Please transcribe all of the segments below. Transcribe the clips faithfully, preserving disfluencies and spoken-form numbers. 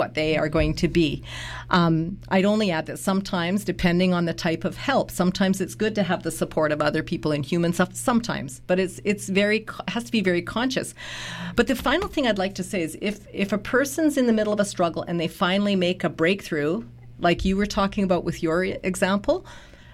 what they are going to be. Um, I'd only add that sometimes, depending on the type of help, sometimes it's good to have the support of other people in human stuff, sometimes, but it's it's very has to be very conscious. But the final thing I'd like to say is if if a person's in the middle of a struggle and they finally make a breakthrough, like you were talking about with your example,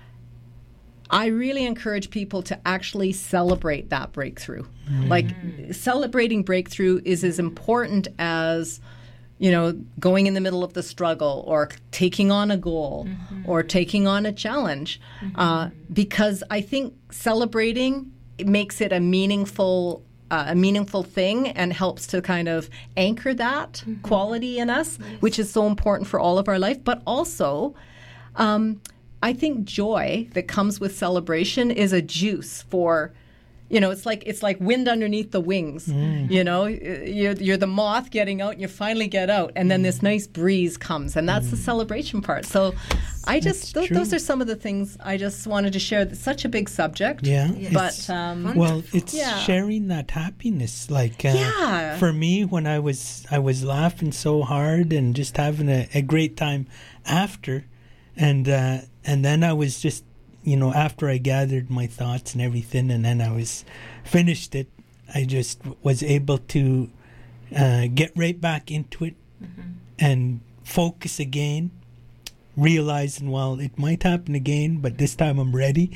I really encourage people to actually celebrate that breakthrough. Mm. Like, celebrating breakthrough is as important as, you know, going in the middle of the struggle or taking on a goal mm-hmm. or taking on a challenge. Mm-hmm. Uh, because I think celebrating it makes it a meaningful Uh, a meaningful thing and helps to kind of anchor that mm-hmm. quality in us, yes. which is so important for all of our life. But also, um, I think joy that comes with celebration is a juice for, you know, it's like it's like wind underneath the wings. Mm. You know, you're, you're the moth getting out and you finally get out. And then this nice breeze comes. And that's mm. the celebration part. So I just, th- those are some of the things I just wanted to share. It's such a big subject. Yeah. Yes. But, um, well, it's yeah. sharing that happiness. Like, uh, yeah. for me, when I was, I was laughing so hard and just having a, a great time after. And, uh, and then I was just, you know, after I gathered my thoughts and everything, and then I was finished it, I just was able to uh, get right back into it mm-hmm. and focus again, realizing, well, it might happen again, but this time I'm ready.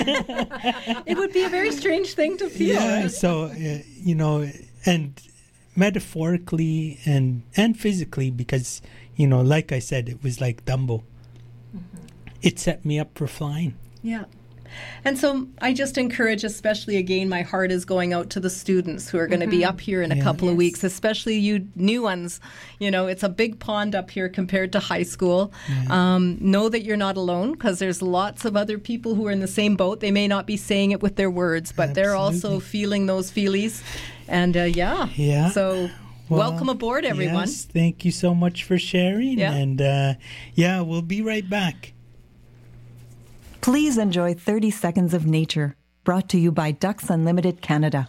It would be a very strange thing to feel. Yeah, right? so, uh, you know, and metaphorically and, and physically, because, you know, like I said, it was like Dumbo. Mm-hmm. It set me up for flying. Yeah. And so I just encourage, especially again, my heart is going out to the students who are going to mm-hmm. be up here in a yeah. couple yes. of weeks, especially you new ones. You know, it's a big pond up here compared to high school. Yeah. Um, know that you're not alone because there's lots of other people who are in the same boat. They may not be saying it with their words, but Absolutely. They're also feeling those feelies. And uh, yeah. Yeah. So well, welcome aboard, everyone. Yes, thank you so much for sharing. Yeah. And uh, yeah, we'll be right back. Please enjoy thirty seconds of nature, brought to you by Ducks Unlimited Canada.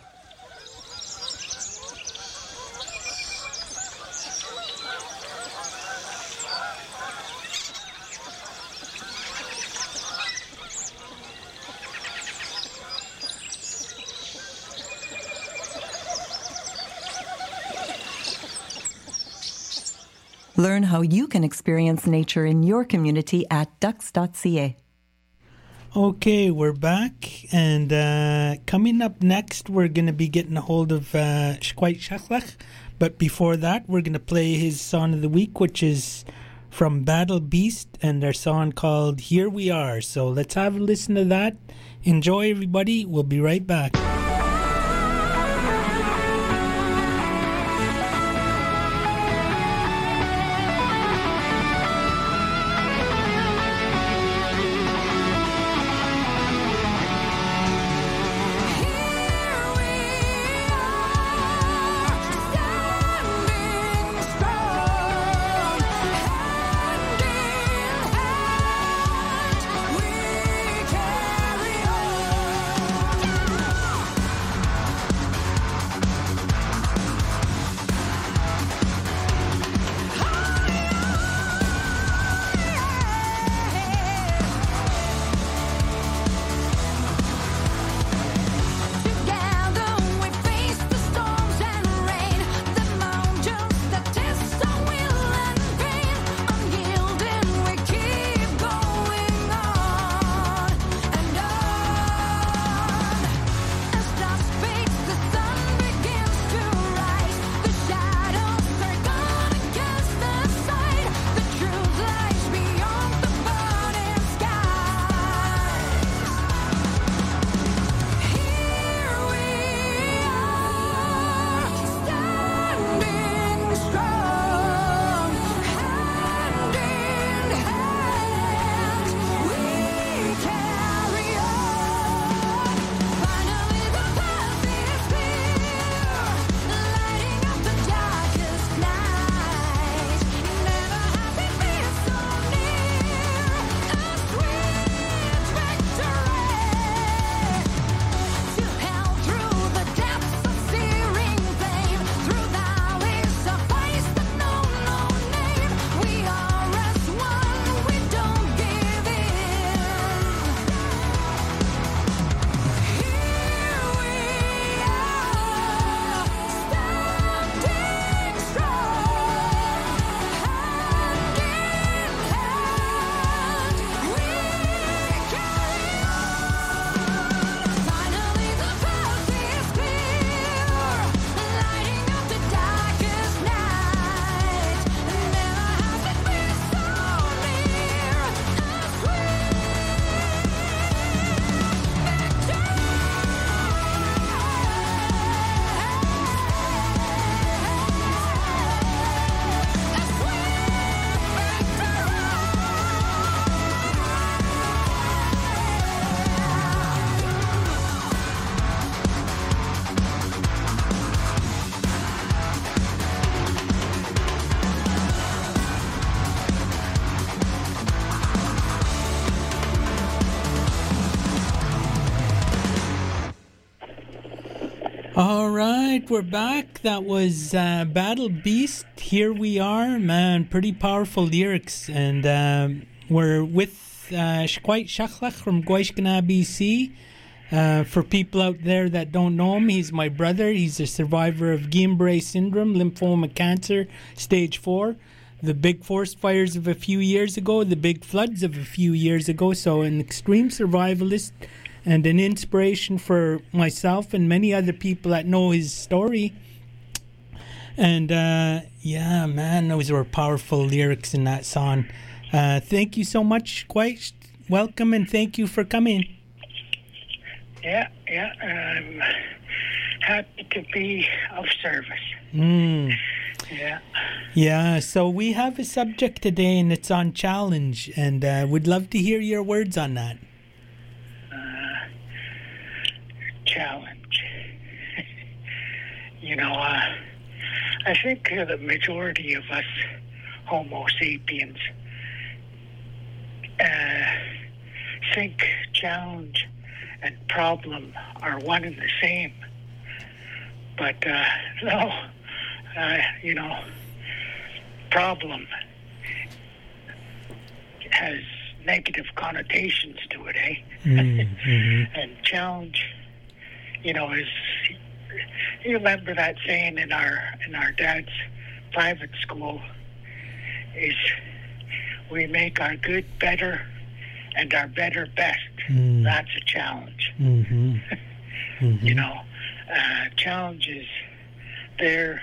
Learn how you can experience nature in your community at ducks dot c a. Okay, we're back, and uh, coming up next, we're going to be getting a hold of uh, Shkwait Shachlach, but before that, we're going to play his song of the week, which is from Battle Beast, and their song called Here We Are. So let's have a listen to that. Enjoy, everybody. We'll be right back. All right, we're back. That was uh, Battle Beast. Here we are, man. Pretty powerful lyrics. And um, we're with uh, Shquite Shachlach from Gwaishkana, B C. Uh, for people out there that don't know him, he's my brother. He's a survivor of Guillain-Barré syndrome, lymphoma cancer, stage four. The big forest fires of a few years ago, the big floods of a few years ago. So an extreme survivalist and an inspiration for myself and many other people that know his story. And uh, yeah, man, those were powerful lyrics in that song. Uh, thank you so much, quite welcome, and thank you for coming. Yeah, yeah, I'm happy to be of service. Mm. Yeah. Yeah, so we have a subject today, and it's on challenge, and uh, we'd love to hear your words on that. Uh, challenge. You know, uh, I think uh, the majority of us Homo sapiens uh, think challenge and problem are one and the same. But, uh, no, uh, you know, problem has negative connotations to it, eh? Mm-hmm. And challenge, you know, is, you remember that saying in our, in our dad's private school, is we make our good better and our better best. Mm. That's a challenge. Mm-hmm. Mm-hmm. You know, uh, challenge is there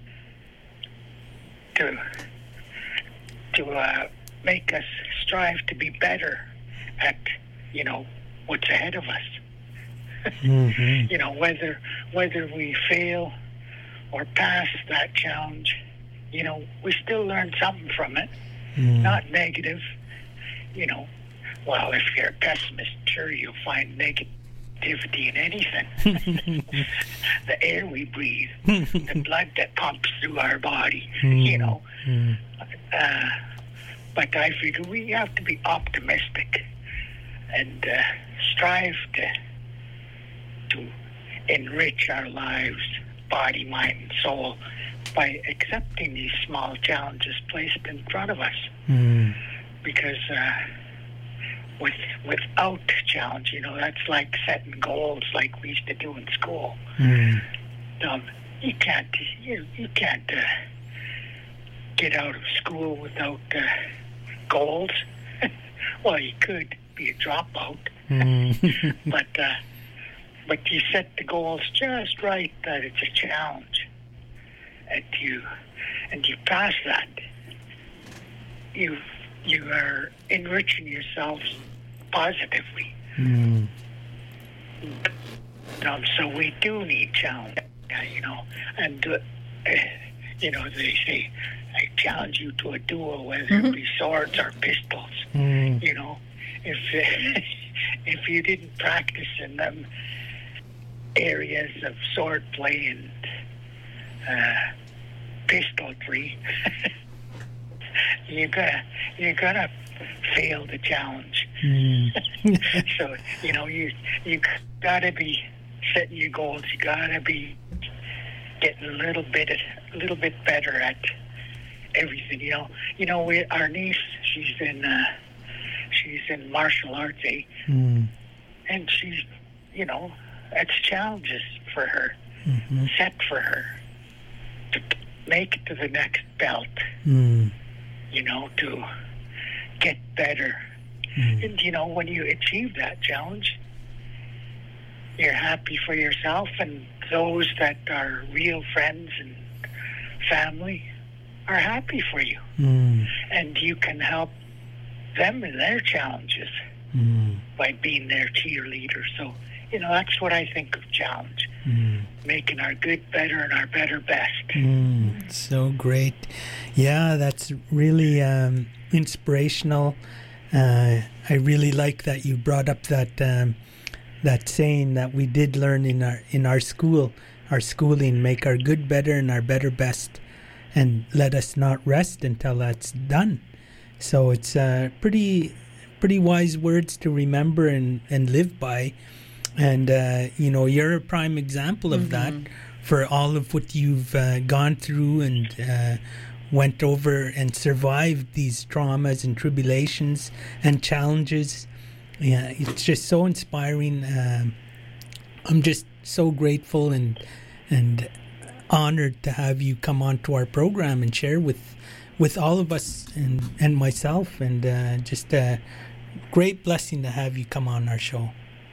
to to uh, make us strive to be better at, you know, what's ahead of us. Mm-hmm. You know, whether whether we fail or pass that challenge, you know, we still learn something from it. Mm. Not negative, you know. Well, if you're a pessimist, sure, you'll find negativity in anything. The air we breathe, the blood that pumps through our body, mm. you know. Mm. Uh, but I figure we have to be optimistic and uh, strive to to enrich our lives, body, mind, and soul, by accepting these small challenges placed in front of us. Mm. Because uh, with without challenge, you know, that's like setting goals like we used to do in school. Mm. Um, you can't you, you can't uh, get out of school without uh, goals. Well, you could be a dropout, mm. but uh, but you set the goals just right that it's a challenge, and you and you pass that. You you are enriching yourselves positively. Mm. Um, so we do need challenge, you know, and uh, you know, they say, I challenge you to a duel, whether mm-hmm. it be swords or pistols. Mm. You know, if uh, if you didn't practice in them areas of sword play and uh, pistolry, you're gonna you're gonna fail the challenge. Mm. So you know, you you gotta be setting your goals. You gotta be getting a little bit a little bit better at everything. You know, you know, we, our niece, she's in uh, she's in martial arts, eh? Mm. And she's, you know, that's challenges for her, mm-hmm. set for her to make it to the next belt. Mm. You know, to get better. Mm. And you know, when you achieve that challenge, you're happy for yourself, and those that are real friends and family are happy for you. Mm. And you can help them in their challenges mm. by being their cheerleader. So, you know, that's what I think of challenge. Mm. Making our good better and our better best. Mm. So great. Yeah, that's really um, inspirational. Uh, I really like that you brought up that um, that saying that we did learn in our in our school, our schooling, make our good better and our better best, and let us not rest until that's done. So it's uh, pretty pretty wise words to remember and, and live by. And, uh, you know, you're a prime example of mm-hmm. that for all of what you've uh, gone through and uh, went over and survived these traumas and tribulations and challenges. Yeah, it's just so inspiring. Um, I'm just so grateful and and honored to have you come onto our program and share with with all of us and, and myself. And uh, just a great blessing to have you come on our show.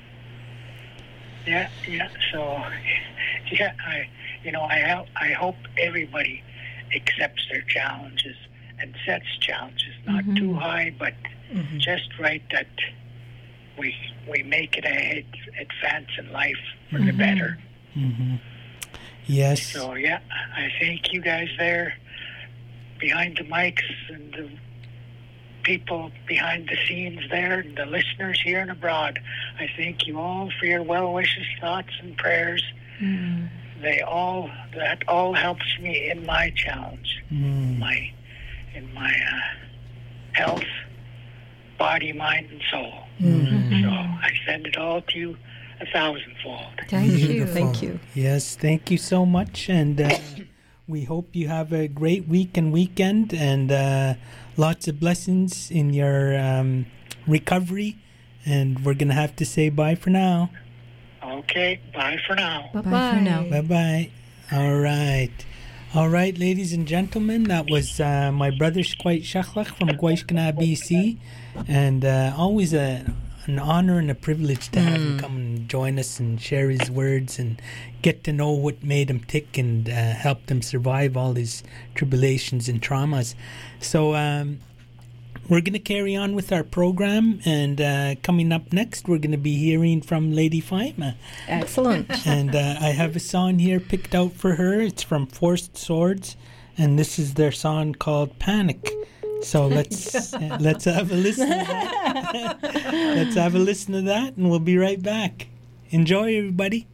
Yeah, yeah. So, yeah, I, you know, I, I hope everybody accepts their challenges and sets challenges, not mm-hmm. too high, but mm-hmm. just right, that we we make it ahead, advance in life for mm-hmm. the better. Mm-hmm. Yes. So, yeah, I thank you guys there behind the mics and the people behind the scenes there, and the listeners here and abroad. I thank you all for your well wishes, thoughts, and prayers. Mm. They all that all helps me in my challenge, mm. my in my uh, health, body, mind, and soul. Mm-hmm. So I send it all to you a thousandfold. Thank Beautiful. you. Thank you. Yes, thank you so much, and uh, we hope you have a great week and weekend, and uh, lots of blessings in your um, recovery. And we're going to have to say bye for now. Okay, bye for now. Bye bye for now. Bye bye. All right. All right, ladies and gentlemen, that was uh, my brother Squite Shachlach from Gwaiskana, B C. And uh, always a, an honor and a privilege to have mm. him come and join us and share his words and get to know what made him tick and uh, helped him survive all his tribulations and traumas. So um, we're going to carry on with our program, and uh, coming up next, we're going to be hearing from Lady Faima. Excellent. And uh, I have a song here picked out for her. It's from Forced Swords, and this is their song called Panic. So let's uh, let's have a listen to that. Let's have a listen to that, and we'll be right back. Enjoy, everybody.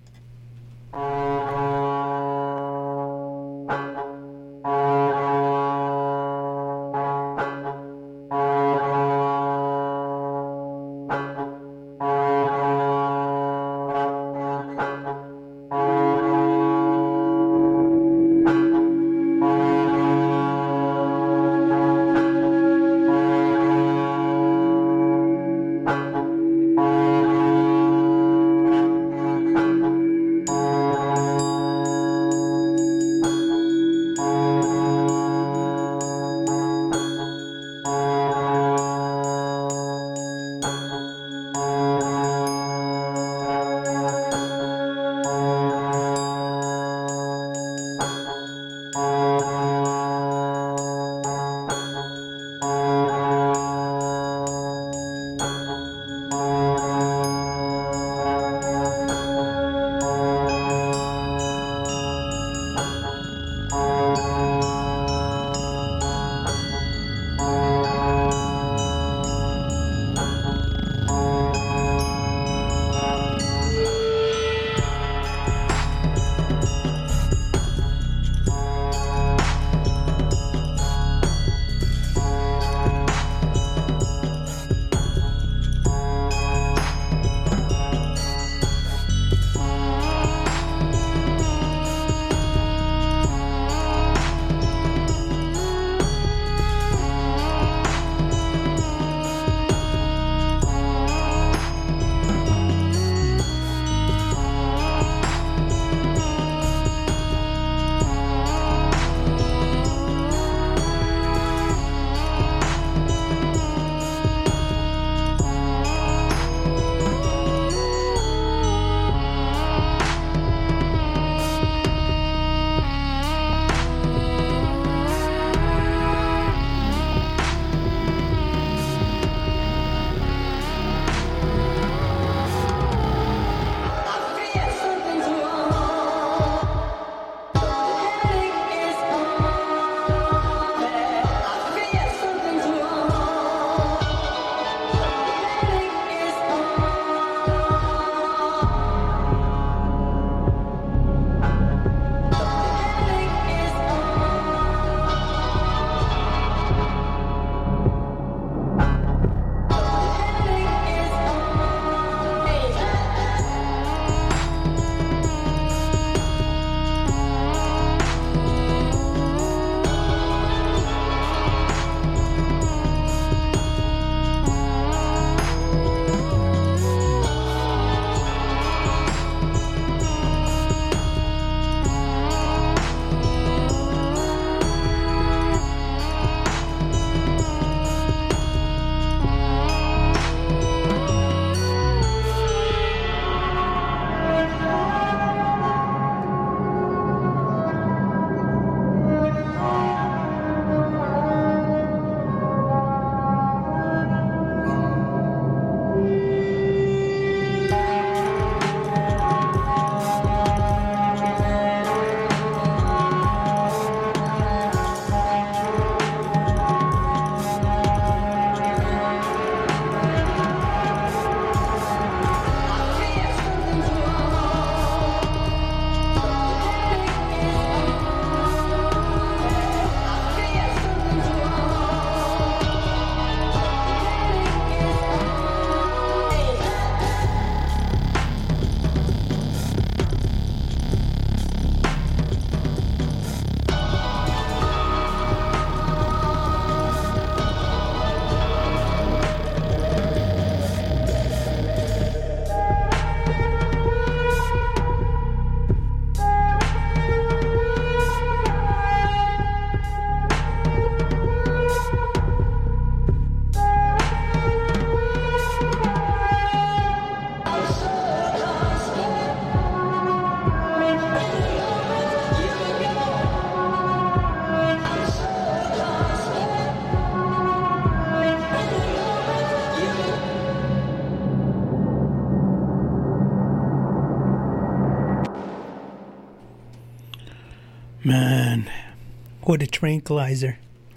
Man, what a tranquilizer.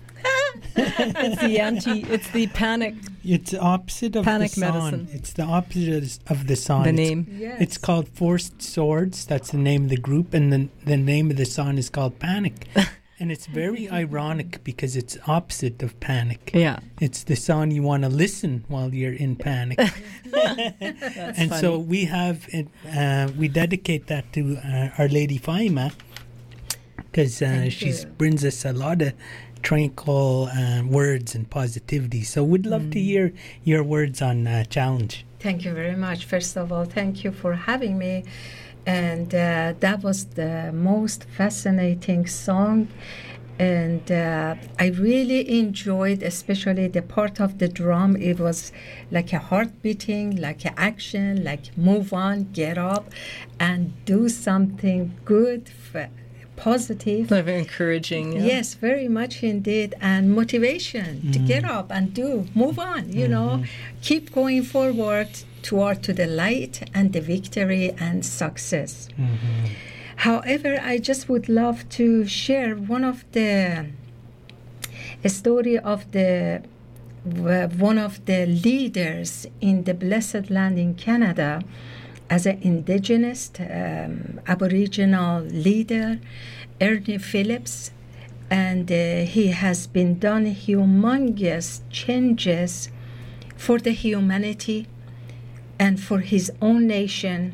It's the anti, it's the panic. It's the opposite of Panic the song. medicine. It's the opposite of the song. The It's- name. Yes. It's called Forced Swords. That's the name of the group, and the the name of the song is called Panic. And it's very ironic because it's opposite of panic. Yeah. It's the song you want to listen while you're in panic. That's And funny. so we have it, uh, we dedicate that to uh, Our Lady Faima because uh, she you. brings us a lot of tranquil uh, words and positivity. So we'd love to hear your words on uh, Challenge. Thank you very much. First of all, thank you for having me. And uh, that was the most fascinating song. And uh, I really enjoyed, especially the part of the drum. It was like a heart beating, like an action, like move on, get up, and do something good, f- positive. Very encouraging. Yeah. Yes, very much indeed. And motivation to get up and do, move on, you know, keep going forward toward to the light and the victory and success. However, I just would love to share one of the a story of the w- one of the leaders in the Blessed Land in Canada as an indigenous um, Aboriginal leader, Ernie Phillips, and uh, he has been done humongous changes for the humanity and for his own nation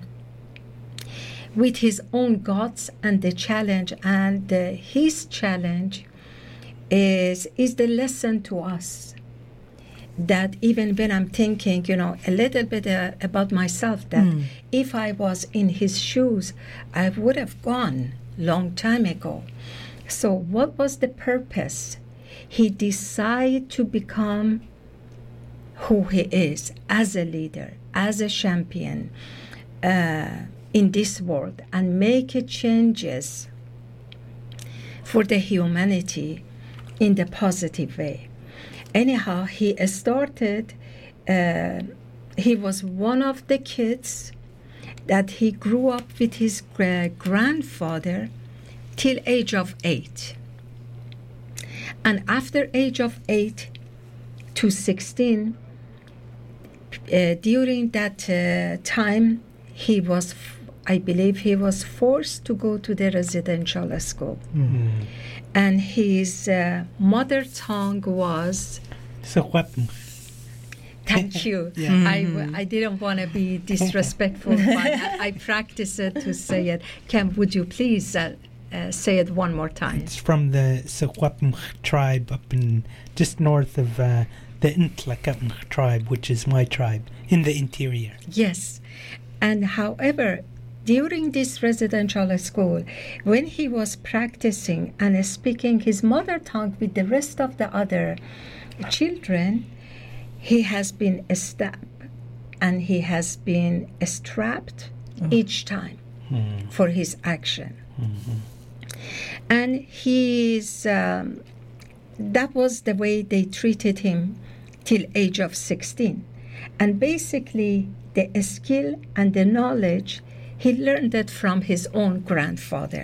with his own guts and the challenge. And uh, his challenge is is the lesson to us that even when I'm thinking, you know, a little bit uh, about myself, that if I was in his shoes, I would have gone long time ago. So what was the purpose? He decided to become who he is as a leader, as a champion uh, in this world, and make changes for the humanity in the positive way. Anyhow, he started, uh, he was one of the kids that he grew up with his gra- grandfather till age of eight. And after age of eight to sixteen, uh, during that uh, time, he was, f- I believe he was forced to go to the residential school. And his uh, mother tongue was, So weapon. thank you. Yeah. I, w- I didn't want to be disrespectful, but I, I practiced it to say it. Cam, would you please uh, uh, say it one more time? It's from the Secwepemc tribe up in just north of uh, the Intlakepemc tribe, which is my tribe, in the interior. Yes. And however, during this residential school, when he was practicing and speaking his mother tongue with the rest of the other children, he has been stabbed and he has been strapped each time for his action. And he's, um, that was the way they treated him till age of sixteen. And basically, the skill and the knowledge, he learned it from his own grandfather.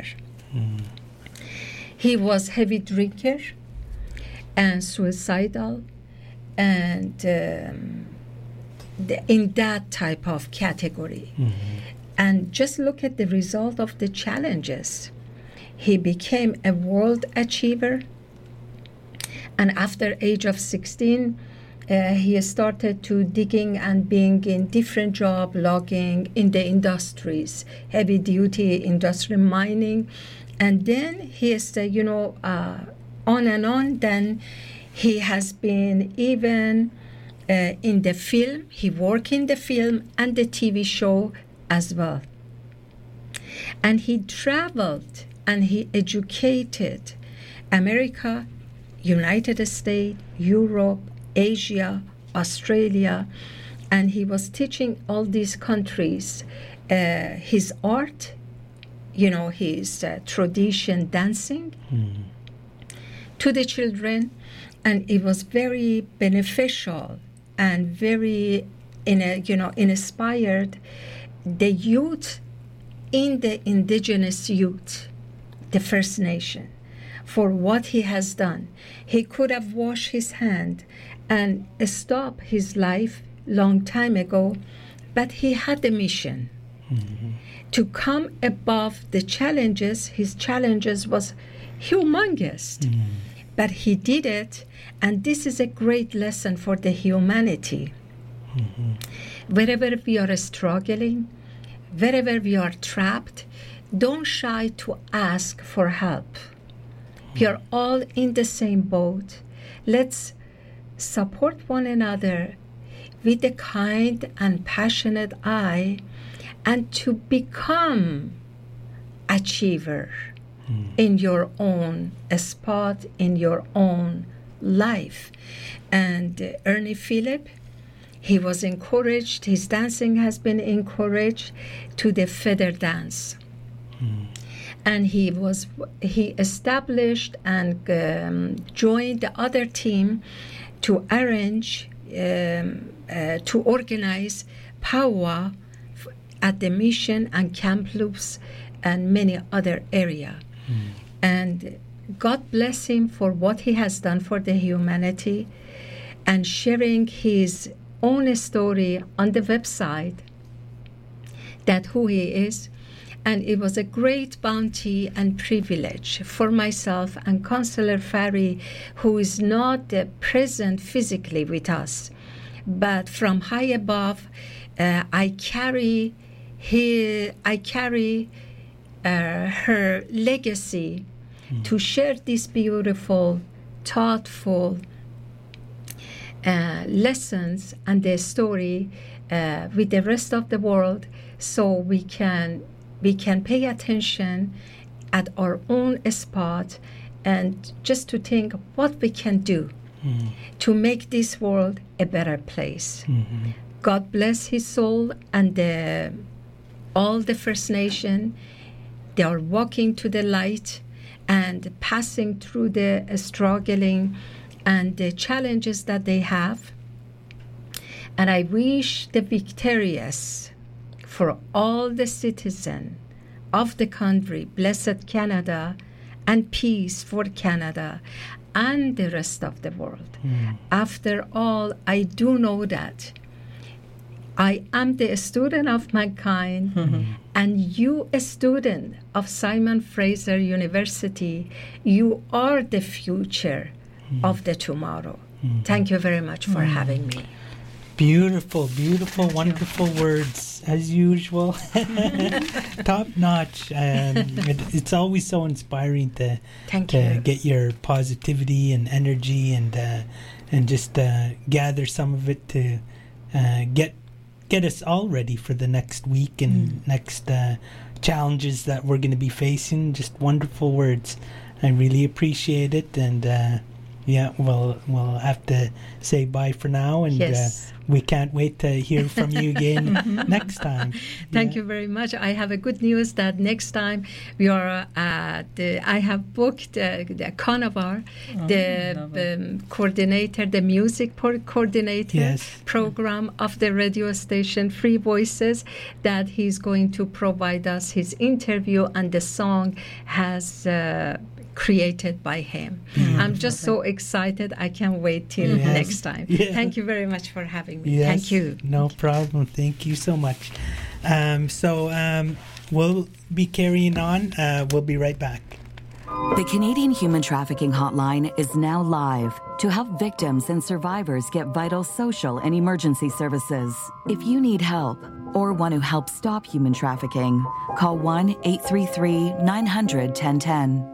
He was heavy drinker and suicidal, and um, the, in that type of category. And just look at the result of the challenges. He became a world achiever, and after age of sixteen, uh, he started to digging and being in different job, logging in the industries, heavy duty industry, mining, and then he is, uh, you know, uh, on and on. Then he has been even uh, in the film. He worked in the film and the T V show as well. And he traveled and he educated America, United States, Europe, Asia, Australia, and he was teaching all these countries uh, his art, you know, his uh, tradition dancing to the children, and it was very beneficial and very, in a, you know, inspired the youth in the indigenous youth, the First Nation, for what he has done. He could have washed his hand and stopped his life long time ago, but he had a mission mm-hmm. to come above the challenges. His challenges was humongous, mm-hmm. but he did it, and this is a great lesson for the humanity. Mm-hmm. Wherever we are struggling, wherever we are trapped, don't shy to ask for help. We are all in the same boat. Let's support one another with a kind and passionate eye, and to become achiever mm. in your own spot, in your own life. And uh, Ernie Phillip, he was encouraged, his dancing has been encouraged to the feather dance. Mm. And he was he established and um, joined the other team to arrange, um, uh, to organize powwow at the Mission and Kamloops and many other areas. Mm. And God bless him for what he has done for the humanity, and sharing his own story on the website, that who he is. And it was a great bounty and privilege for myself and Councillor Farry, who is not uh, present physically with us, but from high above, uh, I carry he, I carry uh, her legacy mm. to share this beautiful, thoughtful uh, lessons and the story uh, with the rest of the world, so we can. We can pay attention at our own spot and just to think what we can do mm. to make this world a better place. Mm-hmm. God bless his soul and the, all the First Nation. They are walking to the light and passing through the struggling and the challenges that they have. And I wish the victorious for all the citizens of the country, blessed Canada, and peace for Canada and the rest of the world. Mm. After all, I do know that I am the student of mankind, mm-hmm. and you, a student of Simon Fraser University, you are the future mm. of the tomorrow. Mm. Thank you very much for mm. having me. Beautiful, beautiful, Thank wonderful you. Words, as usual. Top notch. Um, it, it's always so inspiring to, Thank to you. get your positivity and energy and uh, and just uh, gather some of it to uh, get get us all ready for the next week and mm. next uh, challenges that we're going to be facing. Just wonderful words. I really appreciate it, and uh, yeah, we'll we'll have to say bye for now, and yes. uh, we can't wait to hear from you again next time. Thank yeah. you very much. I have a good news that next time we are at the, I have booked uh, the Conavar, oh, the um, coordinator, the music por- coordinator yes. program of the radio station Free Voices, that he's going to provide us his interview, and the song has uh, created by him. Mm-hmm. I'm just so excited. I can't wait till yes. next time. Yeah. Thank you very much for having me. Yes. Thank you. No problem. Thank you so much. Um, so um, we'll be carrying on. Uh, we'll be right back. The Canadian Human Trafficking Hotline is now live to help victims and survivors get vital social and emergency services. If you need help or want to help stop human trafficking, call one eight three three, nine hundred, ten ten.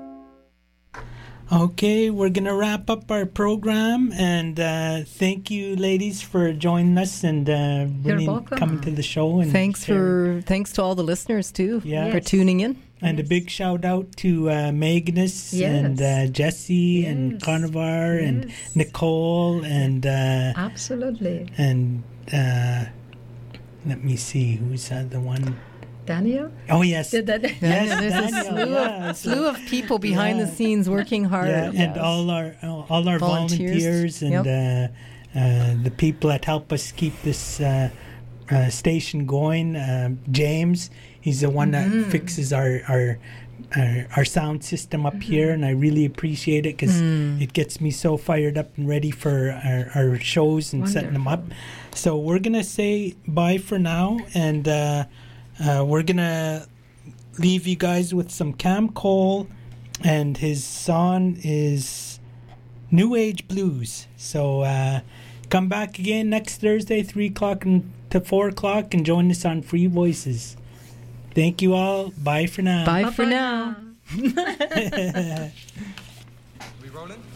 Okay, we're going to wrap up our program, and uh, thank you, ladies, for joining us and uh, really coming to the show. And thanks for thanks to all the listeners, too, yeah. for tuning in. And yes. a big shout out to uh, Magnus yes. and uh, Jesse yes. and Conavar yes. and Nicole and uh, absolutely and uh, let me see who's uh, the one. Daniel? Oh, yes. Did that, yes, There's Daniel, a slew, yeah. of, slew of people behind yeah. the scenes working hard. Yeah, yes. and all our all our volunteers, volunteers and yep. uh, uh, the people that help us keep this uh, uh, station going. Uh, James, he's the one Mm-hmm. that fixes our our our, our sound system up Mm-hmm. here, and I really appreciate it because Mm. it gets me so fired up and ready for our, our shows and setting them up. So we're gonna say bye for now, and uh, uh, we're gonna leave you guys with some Cam Cole, and his song is New Age Blues. So uh, come back again next Thursday, three o'clock and to four o'clock, and join us on Free Voices. Thank you all. Bye for now. Bye for now. We rolling?